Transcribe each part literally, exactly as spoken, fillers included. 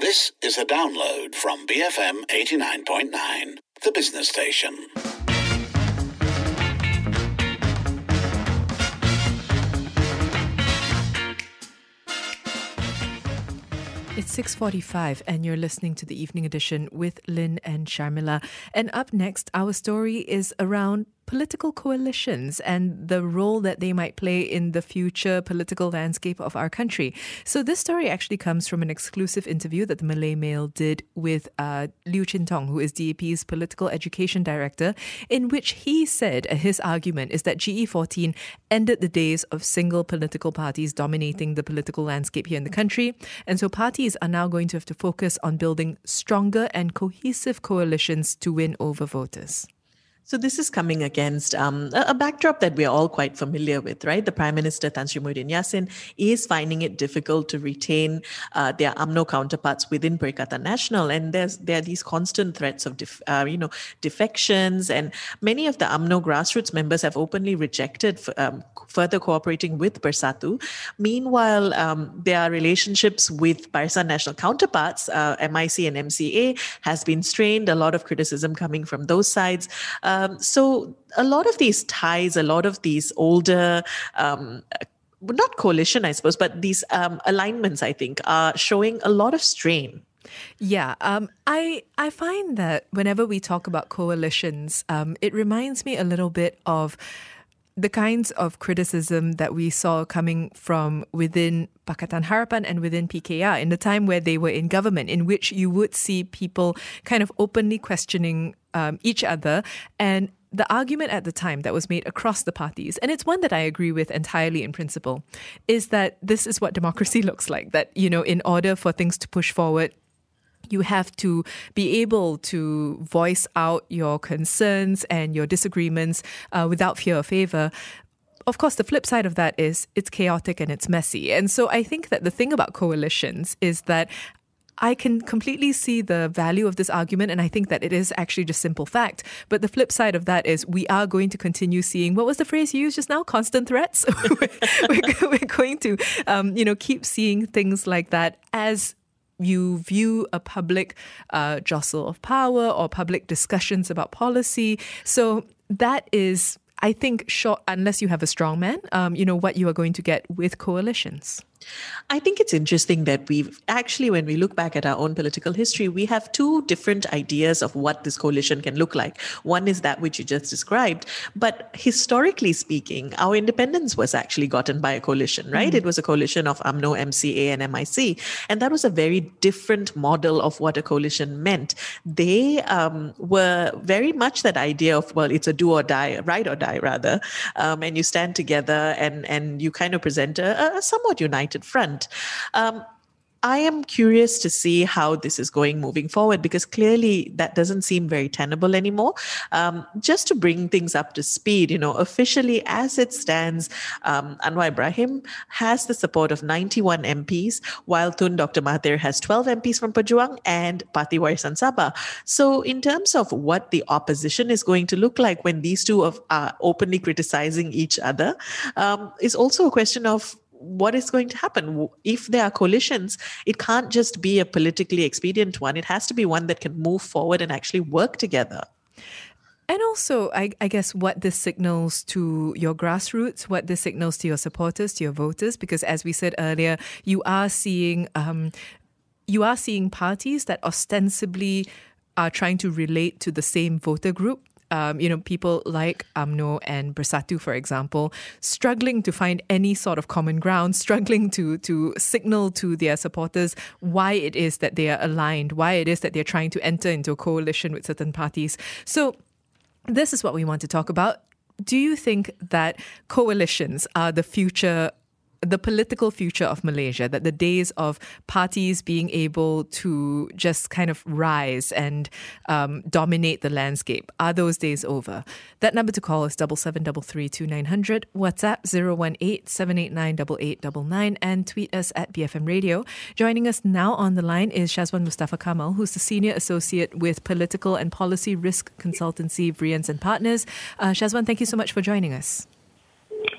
This is a download from B F M eighty-nine point nine, the business station. It's six forty-five and you're listening to the Evening Edition with Lynn and Sharmila. And up next, our story is around political coalitions and the role that they might play in the future political landscape of our country. So this story actually comes from an exclusive interview that the Malay Mail did with uh, Liew Chin Tong, who is D A P's Political Education Director, in which he said uh, his argument is that G E fourteen ended the days of single political parties dominating the political landscape here in the country. And so parties are now going to have to focus on building stronger and cohesive coalitions to win over voters. So this is coming against um, a, a backdrop that we're all quite familiar with, right? The Prime Minister, Tan Sri Muhyiddin Yassin, is finding it difficult to retain uh, their U M N O counterparts within Perikatan Nasional. And there's there are these constant threats of, def, uh, you know, defections. And many of the U M N O grassroots members have openly rejected f- um, further cooperating with Bersatu. Meanwhile, um, their relationships with Barisan Nasional counterparts, uh, M I C and M C A, has been strained. A lot of criticism coming from those sides. Uh, Um, so a lot of these ties, a lot of these older, um, not coalition, I suppose, but these um, alignments, I think, are showing a lot of strain. Yeah, um, I I find that whenever we talk about coalitions, um, it reminds me a little bit of the kinds of criticism that we saw coming from within Pakatan Harapan and within P K R in the time where they were in government, in which you would see people kind of openly questioning um, each other. And the argument at the time that was made across the parties, and it's one that I agree with entirely in principle, is that this is what democracy looks like. That, you know, in order for things to push forward, you have to be able to voice out your concerns and your disagreements uh, without fear or favor. Of course, the flip side of that is it's chaotic and it's messy. And so I think that the thing about coalitions is that I can completely see the value of this argument, and I think that it is actually just simple fact. But the flip side of that is we are going to continue seeing, what was the phrase you used just now? Constant threats? we're, we're going to, um, you know, keep seeing things like that as you view a public uh, jostle of power or public discussions about policy. So that is, I think, short, unless you have a strong man, um, you know, what you are going to get with coalitions. I think it's interesting that we've actually, when we look back at our own political history, we have two different ideas of what this coalition can look like. One is that which you just described, but historically speaking, our independence was actually gotten by a coalition, right? Mm. It was a coalition of U M N O, M C A and M I C, and that was a very different model of what a coalition meant. They um, were very much that idea of, well, it's a do or die, ride or die rather, um, and you stand together and, and you kind of present a, a somewhat united front. Um, I am curious to see how this is going moving forward, because clearly that doesn't seem very tenable anymore. Um, just to bring things up to speed, you know, officially as it stands, um, Anwar Ibrahim has the support of ninety-one M Ps, while Tun Doctor Mahathir has twelve M Ps from Pejuang and Parti Warisan Sabah. So in terms of what the opposition is going to look like when these two of, are openly criticizing each other, um, is also a question of what is going to happen. If there are coalitions, it can't just be a politically expedient one. It has to be one that can move forward and actually work together. And also, I, I guess, what this signals to your grassroots, what this signals to your supporters, to your voters, because as we said earlier, you are seeing um, you are seeing parties that ostensibly are trying to relate to the same voter group. Um, you know, people like U M N O and Bersatu, for example, struggling to find any sort of common ground, struggling to to signal to their supporters why it is that they are aligned, why it is that they're trying to enter into a coalition with certain parties. So this is what we want to talk about. Do you think that coalitions are the future, the political future of Malaysia, that the days of parties being able to just kind of rise and um, dominate the landscape, are those days over? That number to call is double seven double three two nine hundred, WhatsApp zero one eight seven eight nine double eight double nine, and tweet us at B F M Radio. Joining us now on the line is Shazwan Mustafa Kamal, who's the Senior Associate with Political and Policy Risk Consultancy, Brians and Partners. Uh, Shazwan, thank you so much for joining us.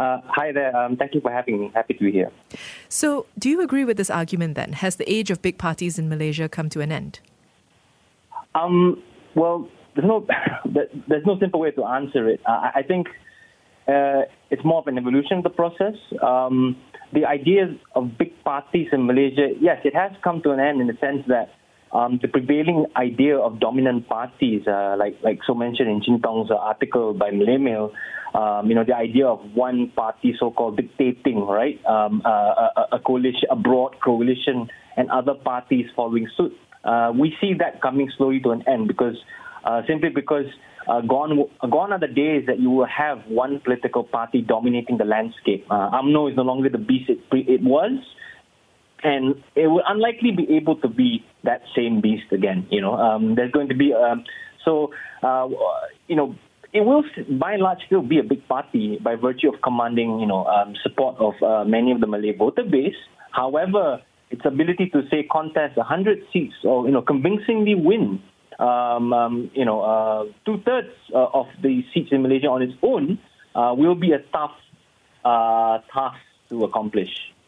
Uh, hi there. Um, thank you for having me. Happy to be here. So, do you agree with this argument then? Has the age of big parties in Malaysia come to an end? Um, well, there's no there's no simple way to answer it. Uh, I think uh, it's more of an evolution of the process. Um, the idea of big parties in Malaysia, yes, it has come to an end in the sense that um, the prevailing idea of dominant parties, uh, like like so mentioned in Chin Tong's uh, article by Malay Mail, um, you know, the idea of one party so-called dictating, right, um, uh, a, a coalition, a broad coalition, and other parties following suit. Uh, we see that coming slowly to an end because uh, simply because uh, gone gone are the days that you will have one political party dominating the landscape. Uh, UMNO is no longer the beast it, it was, and it will unlikely be able to be that same beast again. You know, um, there's going to be um, so uh, you know it will by and large still be a big party by virtue of commanding you know um, support of uh, many of the Malay voter base. However, its ability to say contest one hundred seats or you know convincingly win um, um, you know uh, two thirds uh, of the seats in Malaysia on its own uh, will be a tough uh, task to accomplish.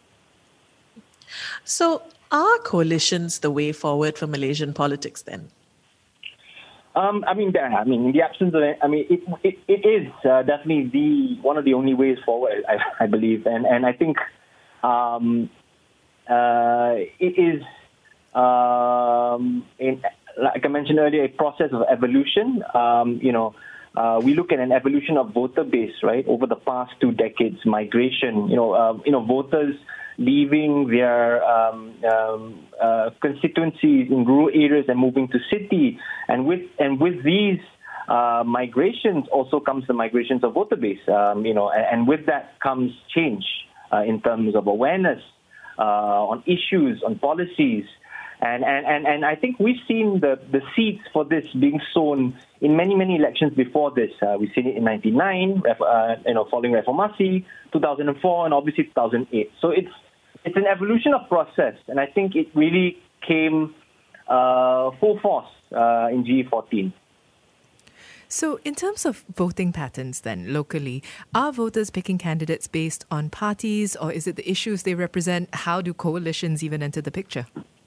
So, are coalitions the way forward for Malaysian politics then? Um, I mean, I mean, in the absence of, I mean, it it, it is uh, definitely the one of the only ways forward, I, I believe, and and I think. Um, Uh, it is, um, in, like I mentioned earlier, a process of evolution. Um, you know, uh, we look at an evolution of voter base, right, over the past two decades, migration. You know, uh, you know, voters leaving their um, um, uh, constituencies in rural areas and moving to city, and with and with these uh, migrations also comes the migrations of voter base. Um, you know, and, and with that comes change uh, in terms of awareness. Uh, on issues, on policies. And, and, and, and I think we've seen the, the seeds for this being sown in many, many elections before this. Uh, we've seen it in ninety-nine, uh, you know, following Reformasi, two thousand four, and obviously two thousand eight. So it's it's an evolution of process, and I think it really came uh, full force uh, in G E fourteen. So in terms of voting patterns then, locally, are voters picking candidates based on parties, or is it the issues they represent? How do coalitions even enter the picture?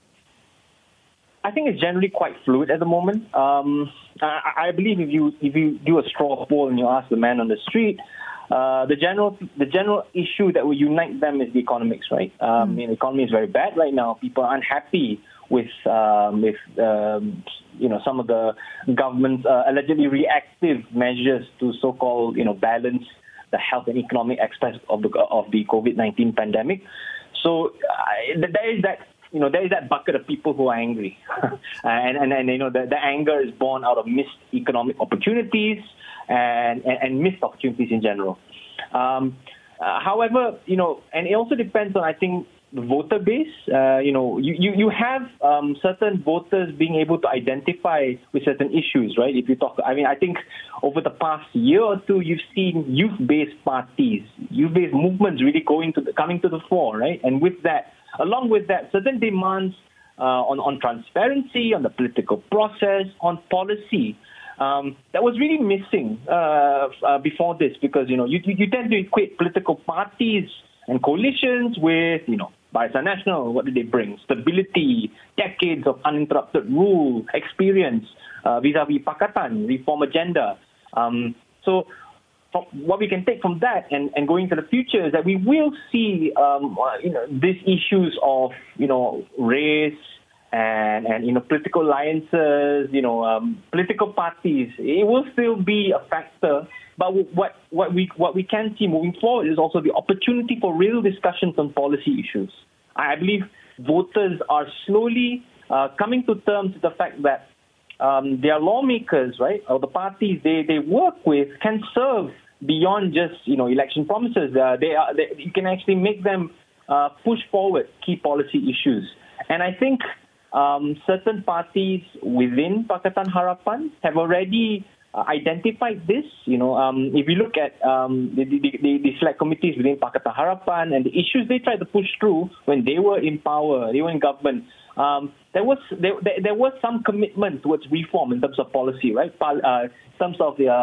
I think it's generally quite fluid at the moment. Um, I, I believe if you if you do a straw poll and you ask the man on the street, uh, the general the general issue that will unite them is the economics, right? Um, mm. I mean, the economy is very bad right now. People are unhappy with um, with um, you know some of the government's uh, allegedly reactive measures to so-called you know balance the health and economic aspects of the of the COVID nineteen pandemic. So uh, there is that you know there is that bucket of people who are angry, and, and and you know the, the anger is born out of missed economic opportunities and and, and missed opportunities in general. Um, uh, however, you know, and it also depends on I think. The voter base, uh, you know, you, you, you have um, certain voters being able to identify with certain issues, right? If you talk, I mean, I think over the past year or two, you've seen youth-based parties, youth-based movements really going to the, coming to the fore, right? And with that, along with that, certain demands uh, on, on transparency, on the political process, on policy, um, that was really missing uh, uh, before this because, you know, you, you tend to equate political parties and coalitions with, you know, Barisan Nasional, what did they bring? Stability, decades of uninterrupted rule, experience, uh, vis-a-vis Pakatan, reform agenda. Um, so from what we can take from that and, and going into the future is that we will see, um, you know, these issues of, you know, race and, and you know, political alliances, you know, um, political parties. It will still be a factor. But what what we what we can see moving forward is also the opportunity for real discussions on policy issues. I believe voters are slowly uh, coming to terms with the fact that um, their lawmakers, right, or the parties they, they work with can serve beyond just you know election promises. Uh, they are they, you can actually make them uh, push forward key policy issues. And I think um, certain parties within Pakatan Harapan have already Uh, identified this. You know, um, if you look at um, the, the, the, the select committees within Pakatan Harapan and the issues they tried to push through when they were in power, they were in government, um, there was there, there, there was some commitment towards reform in terms of policy, right? Uh, in terms of the uh,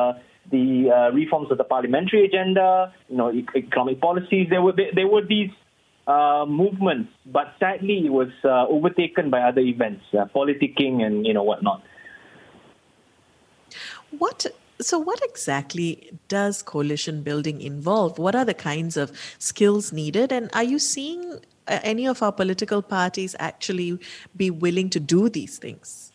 the uh, reforms of the parliamentary agenda, you know, e- economic policies. There were there, there were these uh, movements, but sadly, it was uh, overtaken by other events, uh, politicking and you know whatnot. What? So what exactly does coalition building involve? What are the kinds of skills needed? And are you seeing uh, any of our political parties actually be willing to do these things?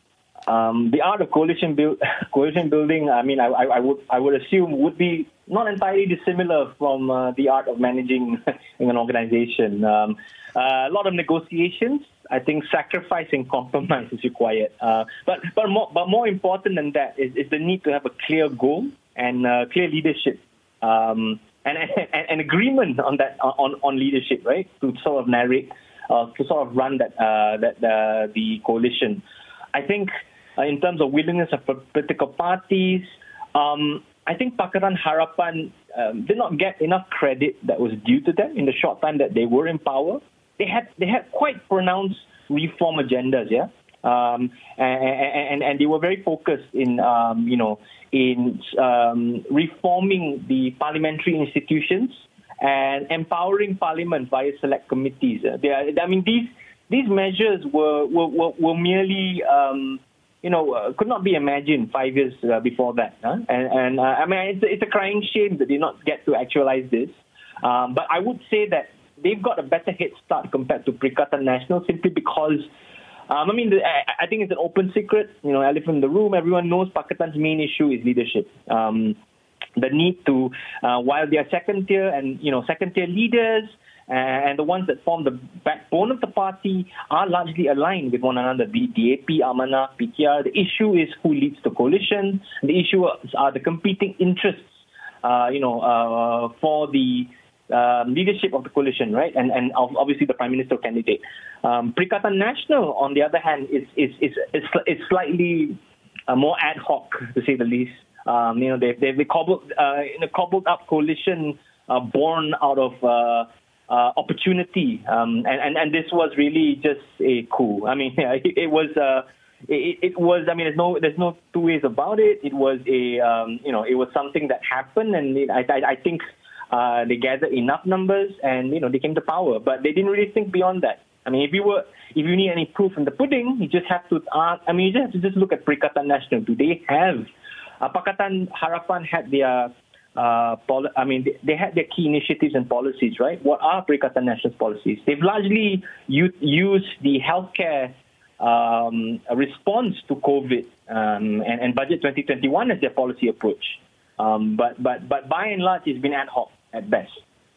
Um, the art of coalition build, coalition building, I mean, I, I, I would I would assume would be not entirely dissimilar from uh, the art of managing in an organization. Um, uh, a lot of negotiations. I think sacrifice and compromise is required. Uh, but but more but more important than that is, is the need to have a clear goal and uh, clear leadership, um, and, and and agreement on that on, on leadership, right? To sort of narrate, uh, to sort of run that uh, that uh, the coalition. I think uh, in terms of willingness of political parties, um, I think Pakatan Harapan um, did not get enough credit that was due to them in the short time that they were in power. They had they had quite pronounced reform agendas, yeah, um, and, and and they were very focused in um, you know in um, reforming the parliamentary institutions and empowering Parliament via select committees. They are, I mean these these measures were were were, were merely um, you know uh, could not be imagined five years uh, before that, huh? and and uh, I mean it's it's a crying shame that they did not get to actualize this, um, but I would say that they've got a better head start compared to Perikatan Nasional simply because, um, I mean, the, I, I think it's an open secret, you know, elephant in the room. Everyone knows Pakatan's main issue is leadership. Um, the need to, uh, while they are second tier and, you know, second tier leaders uh, and the ones that form the backbone of the party are largely aligned with one another, be it D A P, Amanah, P K R. The issue is who leads the coalition. The issue are the competing interests, uh, you know, uh, for the Um, leadership of the coalition, right, and and obviously the prime minister candidate. Um, Perikatan Nasional, on the other hand, is is is is, is slightly uh, more ad hoc, to say the least. Um, you know, they've they've cobbled uh, in a cobbled up coalition uh, born out of uh, uh, opportunity, um, and and and this was really just a coup. I mean, it, it was. Uh, It, it was. I mean, there's no, there's no two ways about it. It was a, um, you know, it was something that happened, and it, I, I, I think uh, they gathered enough numbers, and you know, they came to power. But they didn't really think beyond that. I mean, if you were, if you need any proof in the pudding, you just have to ask. I mean, you just have to just look at Perikatan Nasional. Do they have? Uh, Pakatan Harapan had their, uh, poli- I mean, they, they had their key initiatives and policies, right? What are Perikatan Nasional's policies? They've largely u- used the healthcare Um, a response to COVID um, and, and Budget twenty twenty-one as their policy approach. Um, but, but, but by and large, it's been ad hoc at best.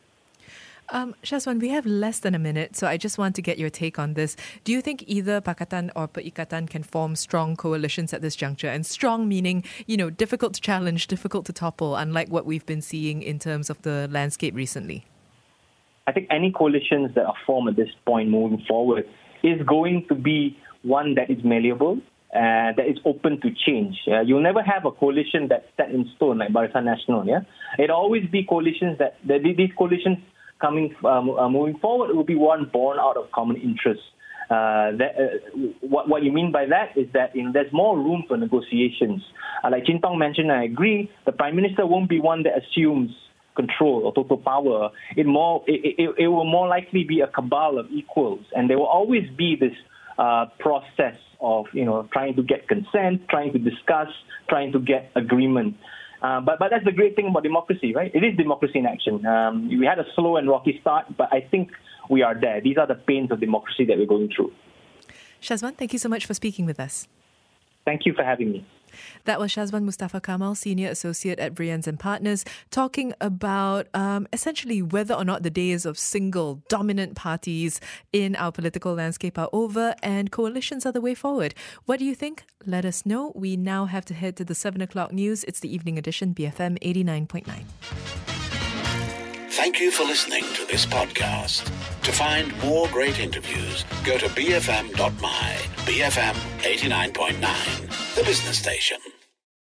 Um, Shazwan, we have less than a minute, so I just want to get your take on this. Do you think either Pakatan or Perikatan can form strong coalitions at this juncture? And strong meaning, you know, difficult to challenge, difficult to topple, unlike what we've been seeing in terms of the landscape recently. I think any coalitions that are formed at this point moving forward is going to be one that is malleable, uh, that is open to change. Uh, you'll never have a coalition that's set in stone like Barisan Nasional. Yeah, it'll always be coalitions that, that these coalitions coming um, uh, moving forward will be one born out of common interests. Uh, that, uh, what what you mean by that is that you know, there's more room for negotiations. Uh, like Chin Tong mentioned, I agree. The Prime Minister won't be one that assumes control or total power. It more it, it, it will more likely be a cabal of equals, and there will always be this Uh, process of you know trying to get consent, trying to discuss, trying to get agreement. Uh, but but that's the great thing about democracy, right? It is democracy in action. Um, we had a slow and rocky start, but I think we are there. These are the pains of democracy that we're going through. Shazwan, thank you so much for speaking with us. Thank you for having me. That was Shazwan Mustafa Kamal, Senior Associate at Brians and Partners, talking about um, essentially whether or not the days of single dominant parties in our political landscape are over and coalitions are the way forward. What do you think? Let us know. We now have to head to the seven o'clock news. It's the evening edition, B F M eighty-nine point nine. Thank you for listening to this podcast. To find more great interviews, go to b f m dot my. B F M eighty-nine point nine, the business station.